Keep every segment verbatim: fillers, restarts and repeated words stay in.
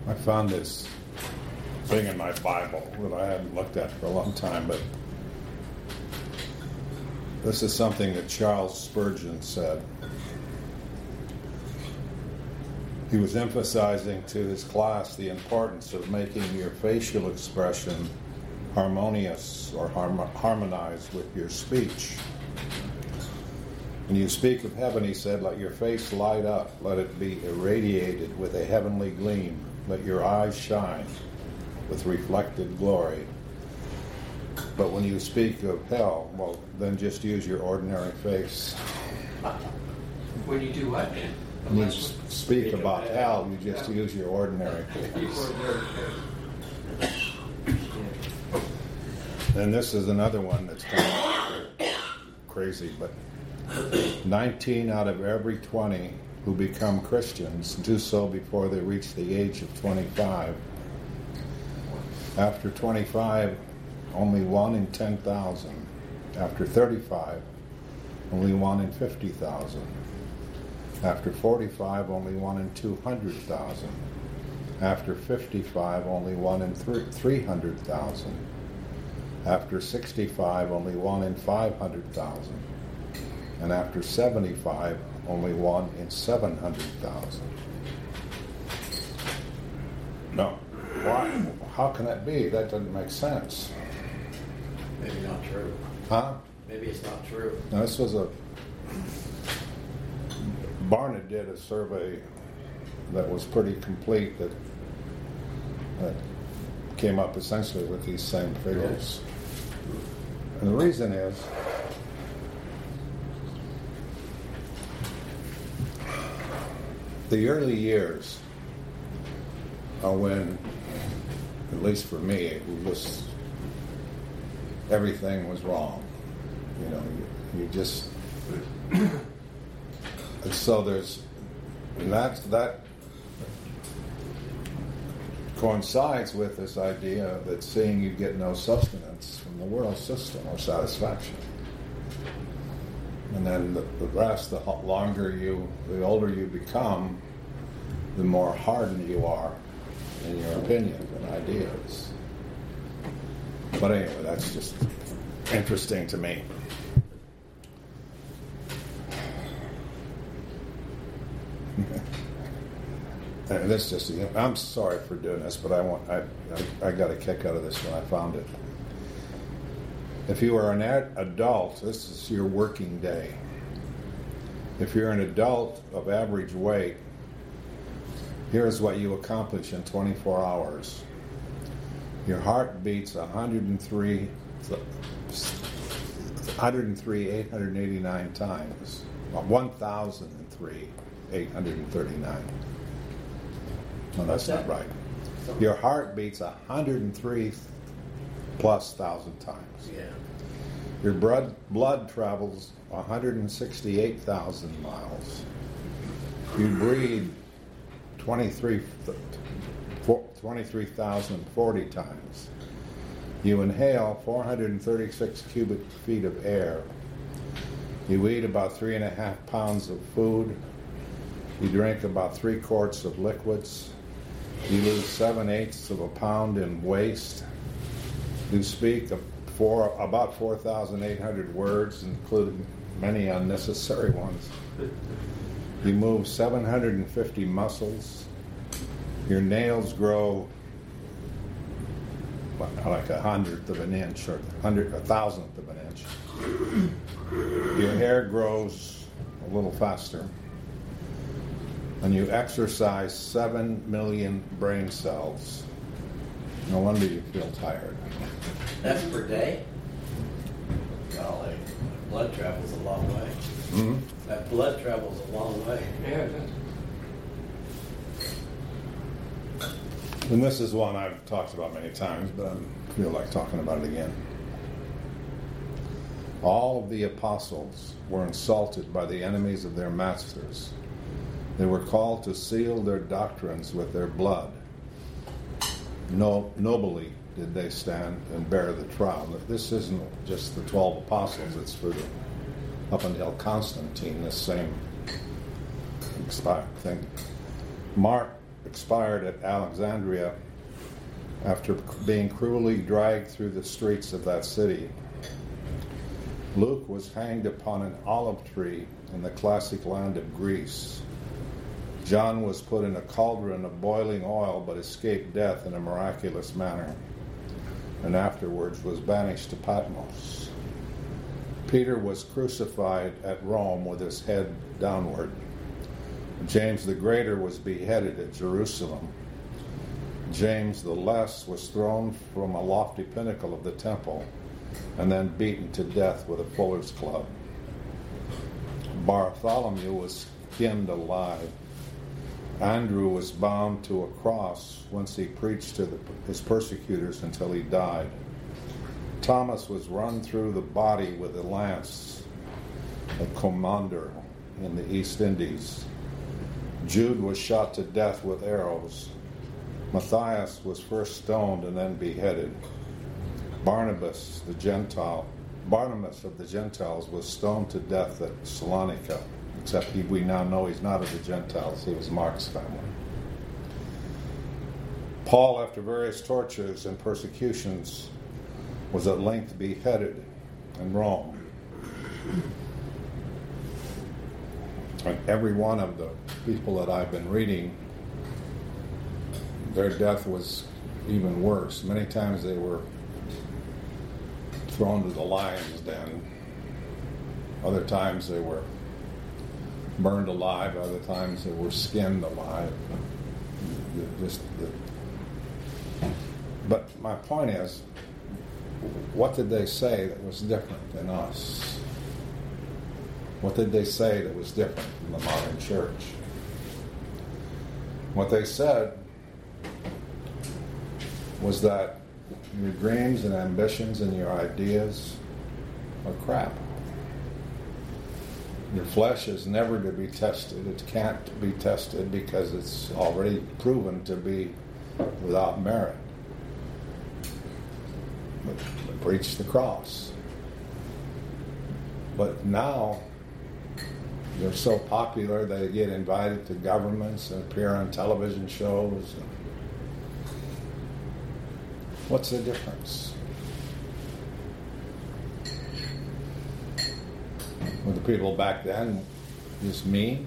I found this thing in my Bible that I hadn't looked at for a long time, but this is something that Charles Spurgeon said. He was emphasizing to his class the importance of making your facial expression harmonious or harm- harmonized with your speech. When you speak of heaven, he said, let your face light up, let it be irradiated with a heavenly gleam, let your eyes shine with reflected glory. But when you speak of hell, well, then just use your ordinary face. When you do what? When you speak, speak about hell, you just yeah. use your ordinary face. And this is another one that's kind of crazy, but nineteen out of every twenty who become Christians do so before they reach the age of twenty-five. After twenty-five, only one in ten thousand. After thirty-five, only one in fifty thousand. After forty-five, only one in two hundred thousand. After fifty-five, only one in three hundred thousand. After sixty-five, only one in five hundred thousand. And after seventy-five, only one in seven hundred thousand. No. Why? How can that be? That doesn't make sense. Maybe not true. Huh? Maybe it's not true. Now, this was a... Barna did a survey that was pretty complete that, that came up essentially with these same figures. And the reason is the early years are when, at least for me, it was everything was wrong. You know, you, you just and so there's and that that coincides with this idea that seeing you get no sustenance from the world system or satisfaction. And then the, the rest, the longer you, the older you become, the more hardened you are in your opinions and ideas. But anyway, that's just interesting to me. And this just, you know, I'm sorry for doing this, but I want, I, I, I got a kick out of this when I found it. If you are an ad- adult, this is your working day. If you're an adult of average weight, here's what you accomplish in twenty-four hours. Your heart beats one hundred three, one hundred three, eight hundred eighty-nine times. Well, one thousand three, eight hundred thirty-nine. No, that's not right. Your heart beats one hundred three plus thousand times. Yeah. Your blood blood travels one hundred sixty-eight thousand miles. You breathe twenty-three thousand forty times. You inhale four hundred thirty-six cubic feet of air. You eat about three and a half pounds of food. You drink about three quarts of liquids. You lose seven-eighths of a pound in waste. You speak for about four thousand eight hundred words, including many unnecessary ones. You move seven hundred fifty muscles. Your nails grow like a hundredth of an inch or hundred, a thousandth of an inch. Your hair grows a little faster. And you exercise seven million brain cells. No wonder you feel tired. That's per day? Golly, blood travels a long way. Mm-hmm. That blood travels a long way. Yeah, it does. And this is one I've talked about many times, but I feel like talking about it again. All of the apostles were insulted by the enemies of their masters. They were called to seal their doctrines with their blood. No, nobly did they stand and bear the trial. This isn't just the twelve apostles, it's for the, up until Constantine, this same thing. Mark expired at Alexandria after being cruelly dragged through the streets of that city. Luke was hanged upon an olive tree in the classic land of Greece. John was put in a cauldron of boiling oil but escaped death in a miraculous manner, and afterwards was banished to Patmos. Peter was crucified at Rome with his head downward. James the Greater was beheaded at Jerusalem. James the Less was thrown from a lofty pinnacle of the temple and then beaten to death with a fuller's club. Bartholomew was skinned alive. Andrew was bound to a cross, whence he preached to the, his persecutors until he died. Thomas was run through the body with a lance at Commander in the East Indies. Jude was shot to death with arrows. Matthias was first stoned and then beheaded. Barnabas, the Gentile, Barnabas of the Gentiles, was stoned to death at Salonica, except he, we now know he's not of the Gentiles, he was Mark's family. Paul, after various tortures and persecutions, was at length beheaded in Rome. And every one of the people that I've been reading, their death was even worse. Many times they were thrown to the lion's den. Other times they were burned alive. Other times they were skinned alive. Just the, but my point is, what did they say that was different than us? What did they say that was different from the modern church? What they said was that your dreams and ambitions and your ideas are crap. Your flesh is never to be tested. It can't be tested because it's already proven to be without merit. But, but preach the cross. But now they're so popular they get invited to governments and appear on television shows. What's the difference? Were the people back then just mean?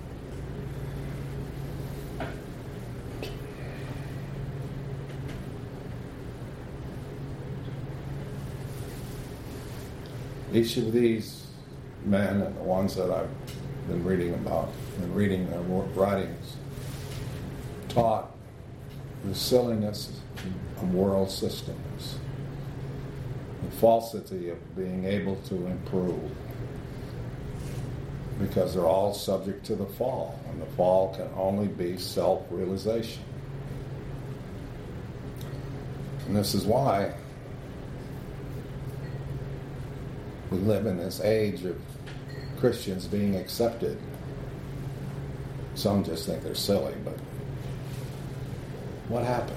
Each of these men and the ones that I've been reading about and reading their writings taught the silliness of world systems, the falsity of being able to improve, because they're all subject to the fall, and the fall can only be self-realization. And this is why we live in this age of Christians being accepted. Some just think they're silly, but what happened?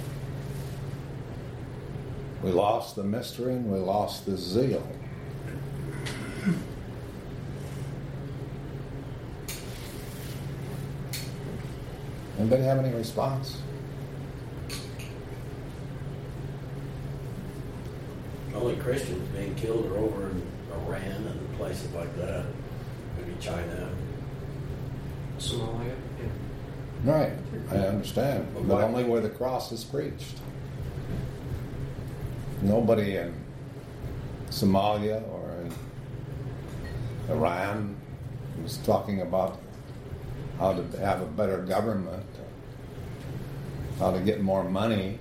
We lost the mystery and we lost the zeal. Anybody have any response? Only Christians being killed are over in Iran and places like that. Maybe China. Somalia, yeah. Right, I understand. But But why- only where the cross is preached. Nobody in Somalia or in Iran was talking about how to have a better government, how to get more money.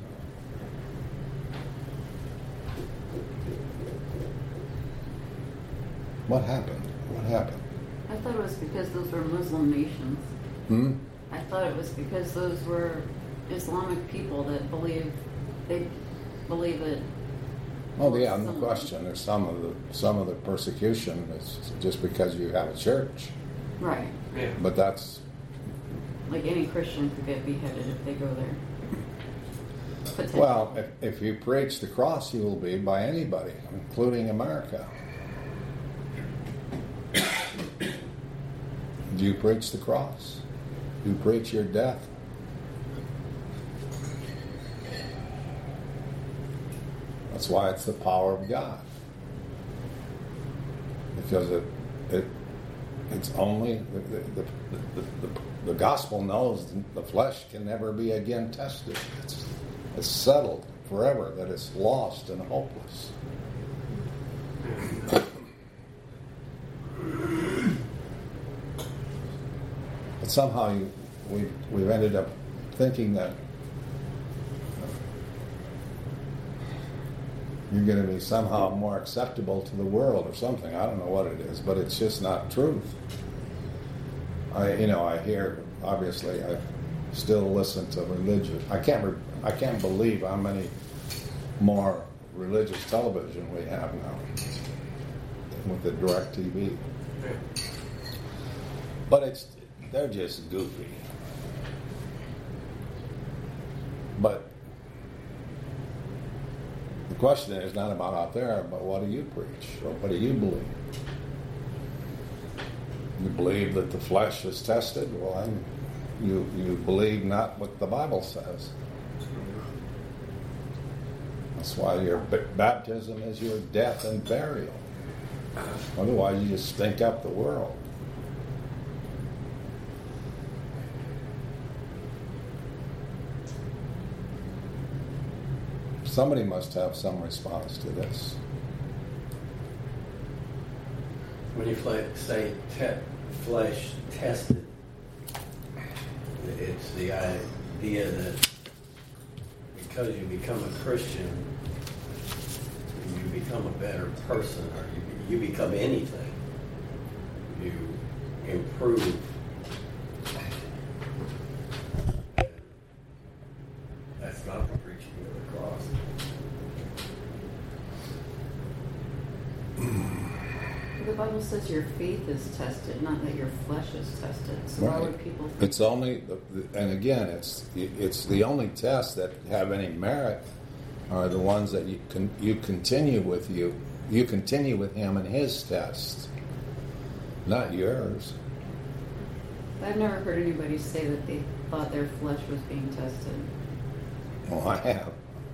What happened? What happened? I thought it was because those were Muslim nations. Hmm? I thought it was because those were Islamic people that believe they believe it. Oh yeah, no question. There's some of the some of the persecution is just because you have a church, Right. Yeah. but that's Like any Christian could get beheaded if they go there. Potentially. well. If, if you preach the cross, you will be by anybody, including America. Do you preach the cross? Do you preach your death? That's why it's the power of God. Because it, it it's only, the, the, the, the, the gospel knows the flesh can never be again tested. It's, it's settled forever that it's lost and hopeless. But somehow you, we, we've ended up thinking that you're going to be somehow more acceptable to the world or something. I don't know what it is, but it's just not truth. I, you know, I hear, obviously, I still listen to religious. I can't, re, I can't believe how many more religious television we have now with the direct T V. But it's, they're just goofy. But the question is not about out there, but what do you preach? Or what do you believe? You believe that the flesh is tested? Well, I'm, you, you believe not what the Bible says. That's why your b- baptism is your death and burial. Otherwise, you just stink up the world. Somebody must have some response to this. When you say te- flesh tested, it's the idea that because you become a Christian, you become a better person, or you, you become anything. You improve. That's not the preaching of the cross. The Bible says your faith is tested, not that your flesh is tested. So Right. why would people think It's only, and again, it's it's the only tests that have any merit are the ones that you can you continue with you you continue with him in his tests, not yours. I've never heard anybody say that they thought their flesh was being tested. Well, I have.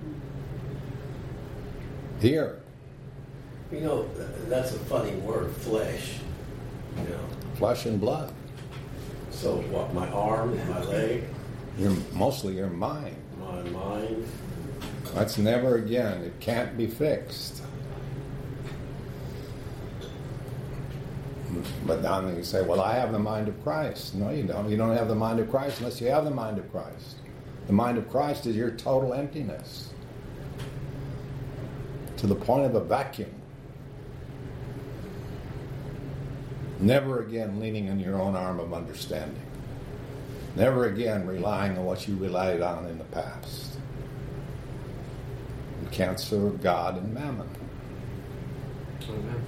Here, You know, th- that's a funny word, flesh. You know, flesh and blood. so what? My arm, my leg, Your mostly your mind. my mind. That's never again. It can't be fixed. But then you say, well, I have the mind of Christ. No, you don't. You don't have the mind of Christ unless you have the mind of Christ. The mind of Christ is your total emptiness to the point of a vacuum. Never again leaning on your own arm of understanding. Never again relying on what you relied on in the past. You can't serve God and mammon. Amen.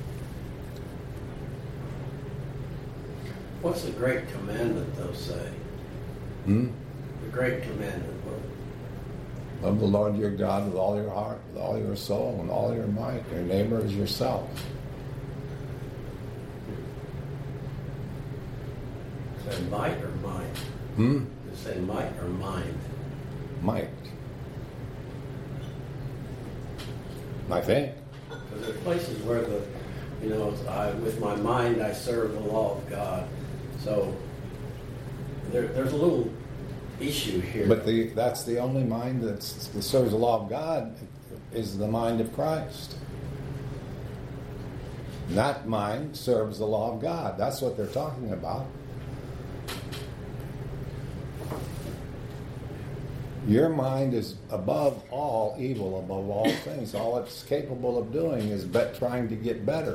What's the great commandment, they'll say? Hmm? The great commandment. What? Love the Lord your God with all your heart, with all your soul, and all your might. Your neighbor is yourself. Say might or mind? Hmm? You say might or mind? Might. I think. Because there are places where the, you know, I, with my mind I serve the law of God. So there, there's a little issue here. But the that's the only mind that's, that serves the law of God is the mind of Christ. That mind serves the law of God. That's what they're talking about. Your mind is above all evil, above all things. All it's capable of doing is bet trying to get better.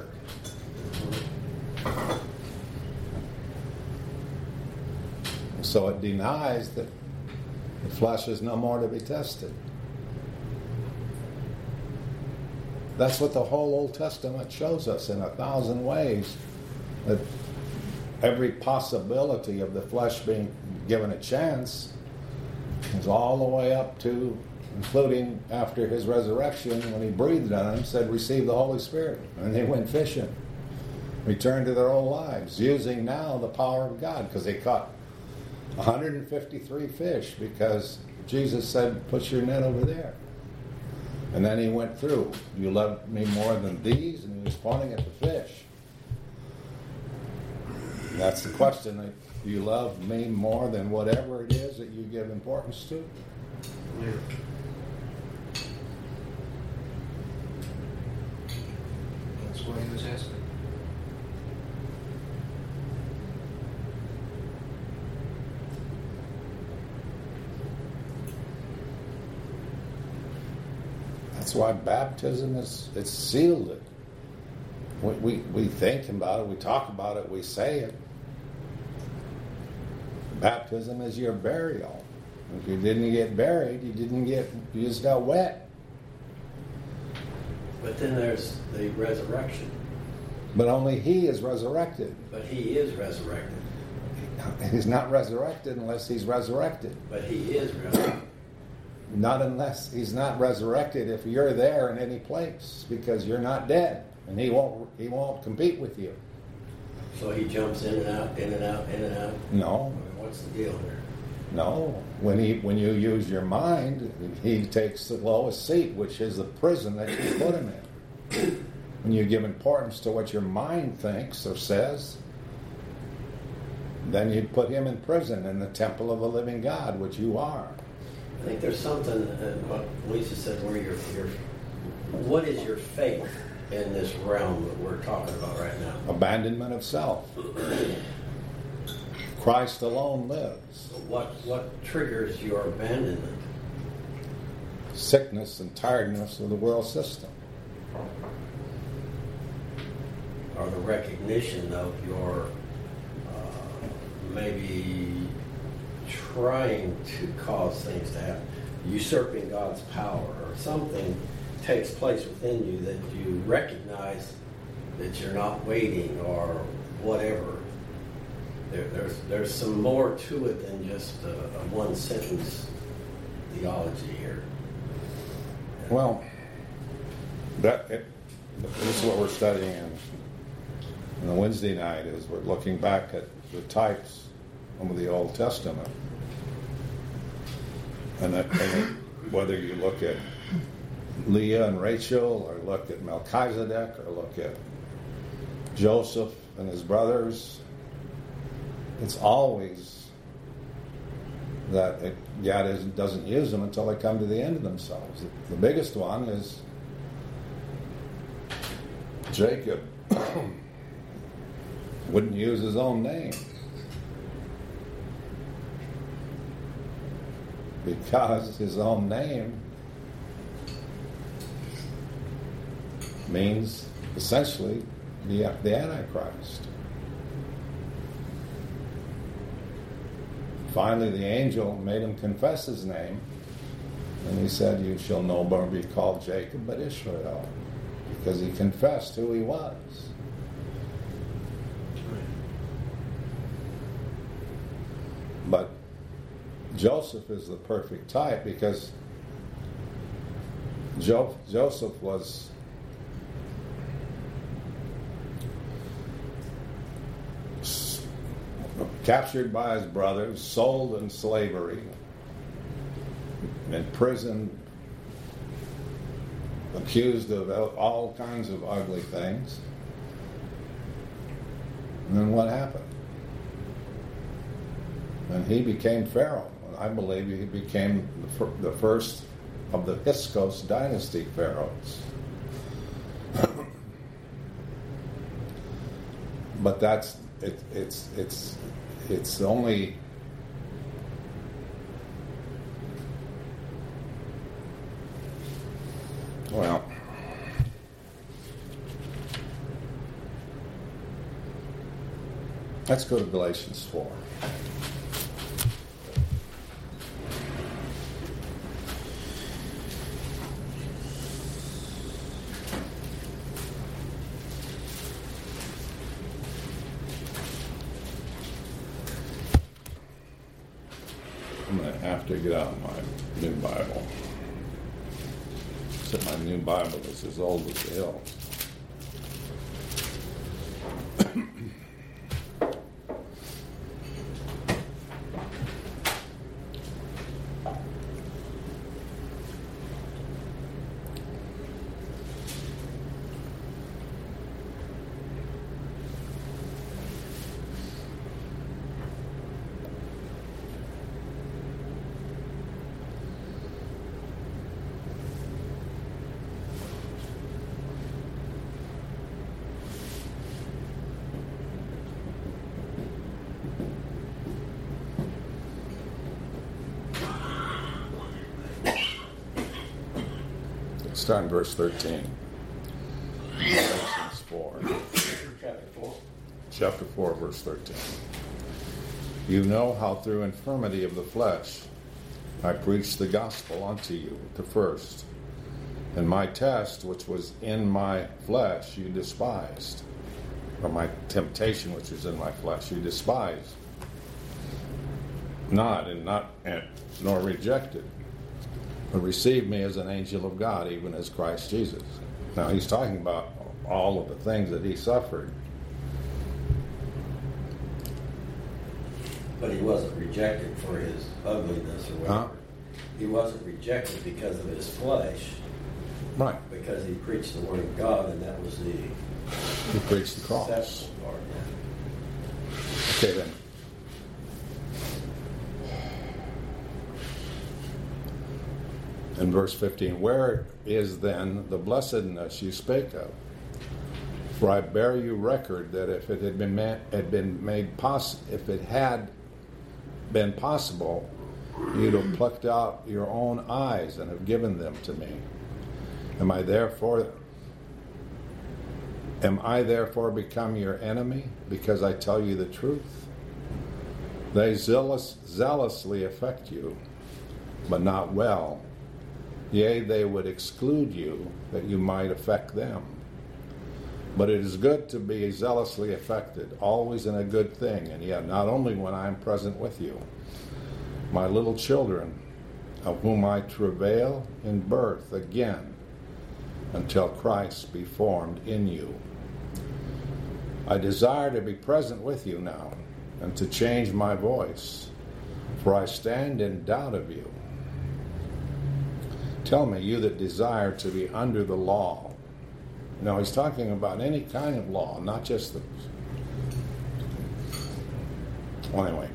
So it denies that the flesh is no more to be tested. That's what the whole Old Testament shows us in a thousand ways. That every possibility of the flesh being given a chance is all the way up to, including after his resurrection, when he breathed on them, said, receive the Holy Spirit. And they went fishing, returned to their old lives, using now the power of God, because they caught one hundred fifty-three fish, because Jesus said, put your net over there. And then he went through, you love me more than these, and he was pointing at the fish. And that's the question. Do you love me more than whatever it is that you give importance to? Yeah. That's why he was asking. That's why baptism is, it's sealed it. We, we, we think about it, we talk about it, we say it. Baptism is your burial. If you didn't get buried, you didn't get, you just got wet. But then there's the resurrection. But only he is resurrected. But he is resurrected. He's not resurrected unless he's resurrected. But he is resurrected. Not unless he's not resurrected if you're there in any place, because you're not dead, and he won't he won't compete with you. So he jumps in and out, in and out, in and out. No, What's the deal here? no. When he when you use your mind, he takes the lowest seat, which is the prison that you put him in. When you give importance to what your mind thinks or says, then you put him in prison in the temple of the living God, which you are. I think there's something in what Lisa said where you're, you're, what is your faith in this realm that we're talking about right now? Abandonment of self. Christ alone lives. What, what triggers your abandonment? Sickness and tiredness of the world system. Or the recognition of your uh, maybe trying to cause things to happen, usurping God's power, or something takes place within you that you recognize that you're not waiting or whatever. There, there's there's some more to it than just a, a one sentence theology here. Well, that it, this is what we're studying in, in the Wednesday night. Is we're looking back at the types of the Old Testament. And, that, and it, whether you look at Leah and Rachel, or look at Melchizedek, or look at Joseph and his brothers, it's always that it, God is, doesn't use them until they come to the end of themselves. The, the biggest one is Jacob wouldn't use his own name. Because his own name means essentially the, the Antichrist. Finally, the angel made him confess his name, and he said, "You shall no more be called Jacob, but Israel," because he confessed who he was. But Joseph is the perfect type, because jo- Joseph was s- captured by his brothers, sold in slavery, in prison, accused of all kinds of ugly things. And then what happened? And he became Pharaoh. I believe he became the, fir- the first of the Hyksos dynasty pharaohs. But that's it, it's it's it's only well. Let's go to Galatians four. I'm going to have to get out my new Bible. Except my new Bible is as old as the hills. Start in verse thirteen. Galatians four. Chapter four. Chapter four, verse thirteen. You know how through infirmity of the flesh I preached the gospel unto you, the first. And my test, which was in my flesh, you despised. Or my temptation, which was in my flesh, you despised. Not, and not, and, nor rejected, but received me as an angel of God, even as Christ Jesus. Now he's talking about all of the things that he suffered. But he wasn't rejected for his ugliness or whatever. Huh? He wasn't rejected because of his flesh. Right. Because he preached the word of God, and that was the He preached the cross. acceptable part. Okay then. In verse fifteen, where is then the blessedness you spake of? For I bear you record that if it had been ma- had been made poss- if it had been possible, you'd have plucked out your own eyes and have given them to me. Am I therefore am I therefore become your enemy because I tell you the truth? They zealous, zealously affect you, but not well. Yea, they would exclude you, that you might affect them. But it is good to be zealously affected, always in a good thing, and yet not only when I am present with you. My little children, of whom I travail in birth again, until Christ be formed in you. I desire to be present with you now, and to change my voice, for I stand in doubt of you. Tell me, you that desire to be under the law. Now, he's talking about any kind of law, not just the... Well, anyway.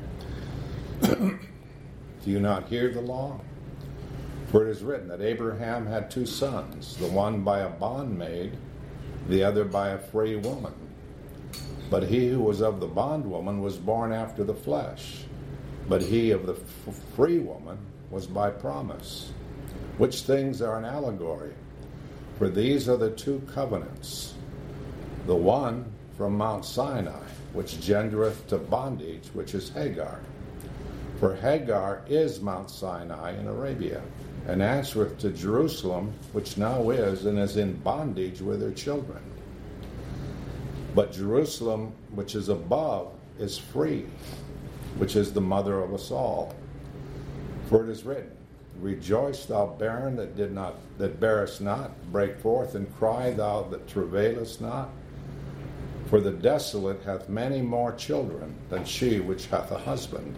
Do you not hear the law? For it is written that Abraham had two sons, the one by a bondmaid, the other by a free woman. But he who was of the bondwoman was born after the flesh, but he of the f- free woman was by promise. Which things are an allegory? For these are the two covenants. The one from Mount Sinai, which gendereth to bondage, which is Hagar. For Hagar is Mount Sinai in Arabia, and answereth to Jerusalem, which now is, and is in bondage with her children. But Jerusalem, which is above, is free, which is the mother of us all. For it is written, Rejoice, thou barren that did not that bearest not, break forth and cry, thou that travailest not. For the desolate hath many more children than she which hath a husband.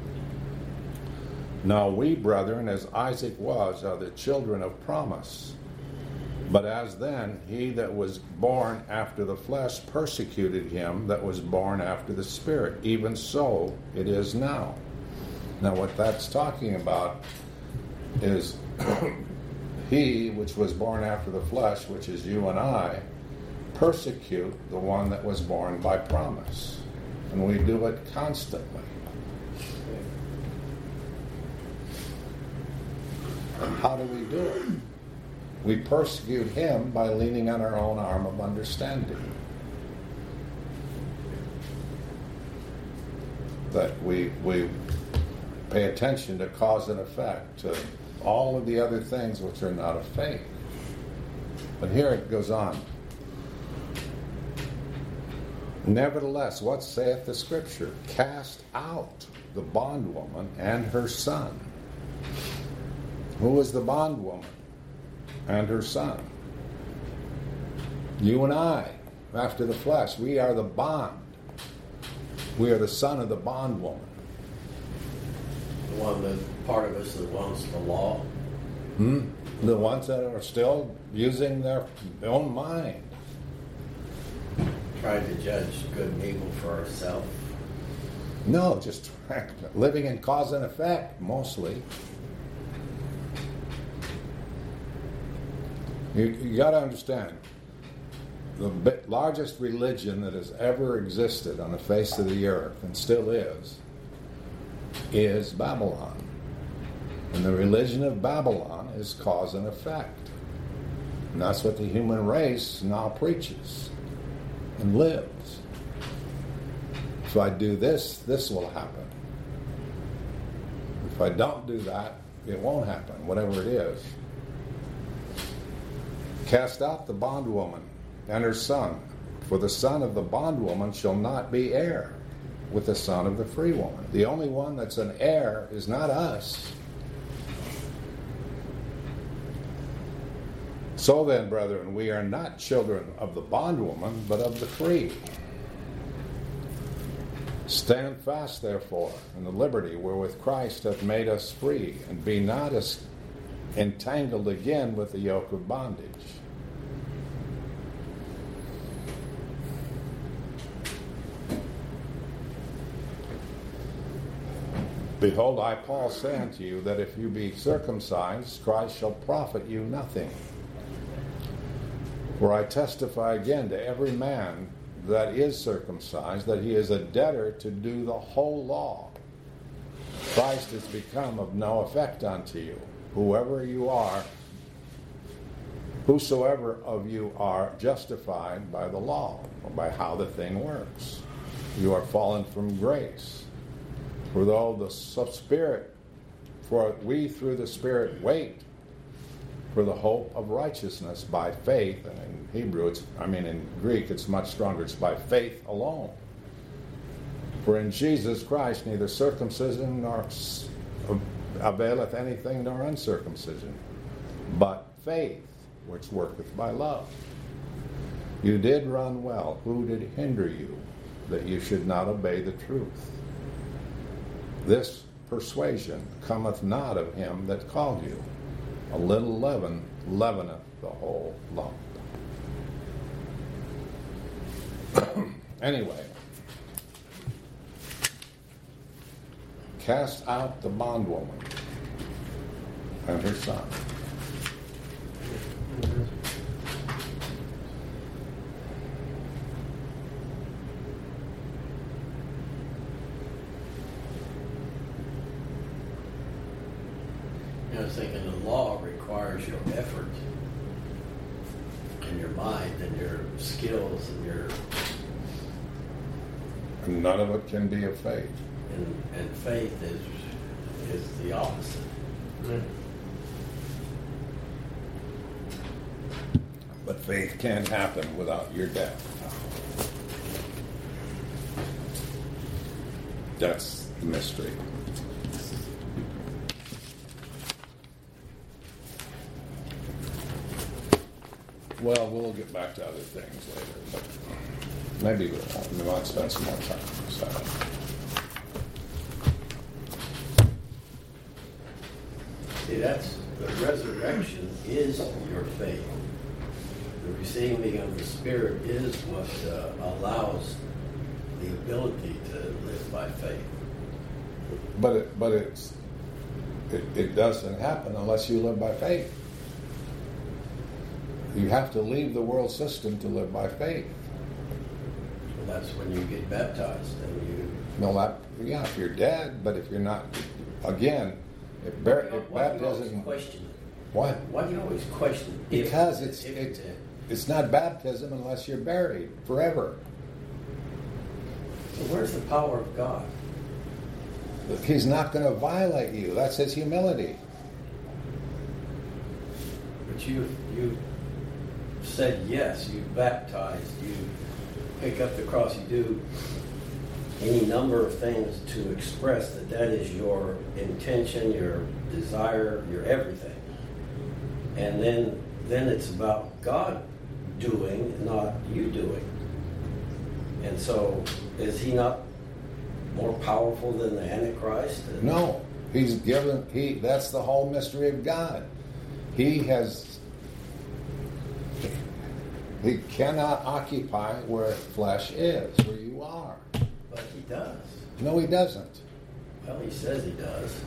Now we, brethren, as Isaac was, are the children of promise. But as then he that was born after the flesh persecuted him that was born after the Spirit, even so it is now. Now what that's talking about is he which was born after the flesh, which is you and I, persecute the one that was born by promise. And we do it constantly. And how do we do it? We persecute him by leaning on our own arm of understanding. That we we pay attention to cause and effect, to all of the other things which are not of faith. But here it goes on. Nevertheless, what saith the Scripture? Cast out the bondwoman and her son. Who is the bondwoman and her son? You and I, after the flesh, we are the bond. We are the son of the bondwoman. The one that part of us that wants the law. Hmm? The ones that are still using their own mind. Trying to judge good and evil for ourselves. No, just living in cause and effect, mostly. You, you got to understand, the bi- largest religion that has ever existed on the face of the earth, and still is, is Babylon. And the religion of Babylon is cause and effect. And that's what the human race now preaches and lives. If I do this, this will happen. If I don't do that, it won't happen, whatever it is. Cast out the bondwoman and her son, for the son of the bondwoman shall not be heir with the son of the free woman. The only one that's an heir is not us. So then, brethren, we are not children of the bondwoman, but of the free. Stand fast, therefore, in the liberty wherewith Christ hath made us free, and be not as entangled again with the yoke of bondage. Behold, I, Paul, say unto you, that if you be circumcised, Christ shall profit you nothing. For I testify again to every man that is circumcised, that he is a debtor to do the whole law. Christ is become of no effect unto you. Whoever you are, whosoever of you are justified by the law, or by how the thing works. You are fallen from grace. For though the Spirit, for we through the Spirit wait for the hope of righteousness by faith, and in Hebrew, it's, I mean in Greek, it's much stronger. It's by faith alone. For in Jesus Christ neither circumcision nor availeth anything nor uncircumcision, but faith which worketh by love. You did run well. Who did hinder you that you should not obey the truth? This persuasion cometh not of him that called you. A little leaven leaveneth the whole lump. Anyway, cast out the bondwoman and her son. I was thinking the law requires your effort and your mind and your skills and your And none of it can be of faith. and, and faith is is the opposite. Yeah. But faith can't happen without your death. That's the mystery. Well, we'll get back to other things later, but maybe we won't. We might spend some more time. So. See, that's the resurrection is your faith. The receiving of the Spirit is what uh, allows the ability to live by faith. But it, but it's it, it doesn't happen unless you live by faith. You have to leave the world system to live by faith. And that's when you get baptized and you. No, that, yeah, if you're dead, but if you're not, again, if, bar- if Why do you always baptism, question it? what? Why do you always question? if- Because it's if it's you're dead? it's not baptism unless you're buried forever. So where's the power of God? He's not going to violate you. That's his humility. But you you said yes. You baptized. You pick up the cross. You do any number of things to express that that is your intention, your desire, your everything. And then then it's about God doing, not you doing. And so, is he not more powerful than the Antichrist? No, he's given. He that's the whole mystery of God. He has. He cannot occupy where flesh is, where you are. But he does. No, he doesn't. Well, he says he does.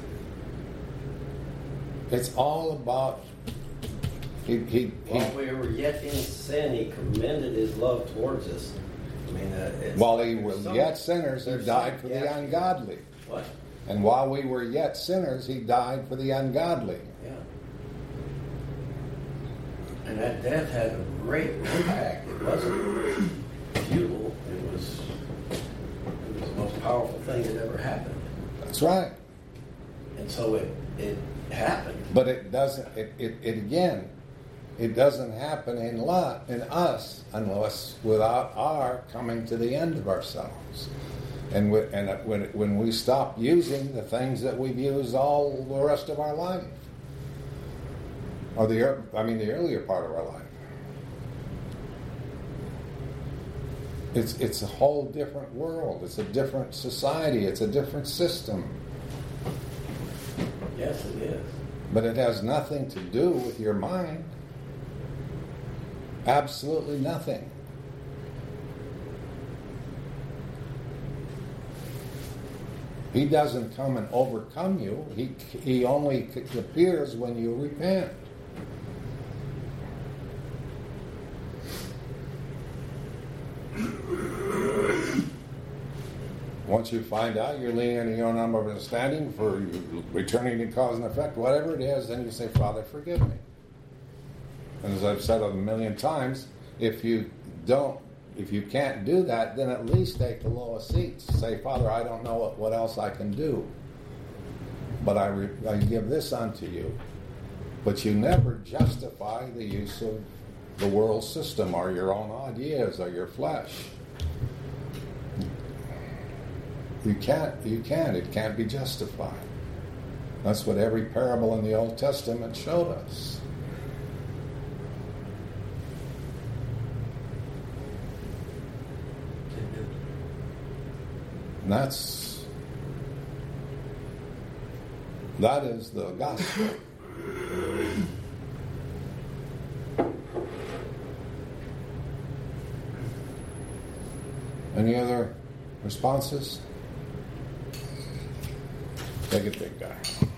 It's all about. He, he, While he, we were yet in sin, he commended his love towards us. I mean, uh, it's, while he was some- yet sinners, he there's died some for the gap. ungodly. What? And while we were yet sinners, he died for the ungodly. Yeah. And that death had a great impact. It wasn't futile. It was, it was the most powerful thing that ever happened. That's right. And so it, it happened. But it doesn't, it, it, it again, it doesn't happen in lot in us unless without our coming to the end of ourselves. And, we, and when, when we stop using the things that we've used all the rest of our life. Or the, I mean, the earlier part of our life. It's, it's a whole different world. It's a different society. It's a different system. Yes, it is. But it has nothing to do with your mind. Absolutely nothing. He doesn't come and overcome you. He, he only appears when you repent. Once you find out you're leaning on your own arm of understanding for returning to cause and effect, whatever it is, then you say, Father, forgive me. And as I've said a million times, if you don't, if you can't do that, then at least take the lowest seats. Say, Father, I don't know what, what else I can do, but I, re, I give this unto you. But you never justify the use of the world system or your own ideas or your flesh. You can't, you can't, it can't be justified. That's what every parable in the Old Testament showed us. And that's, that is the gospel. Any other responses? Take it, big guy.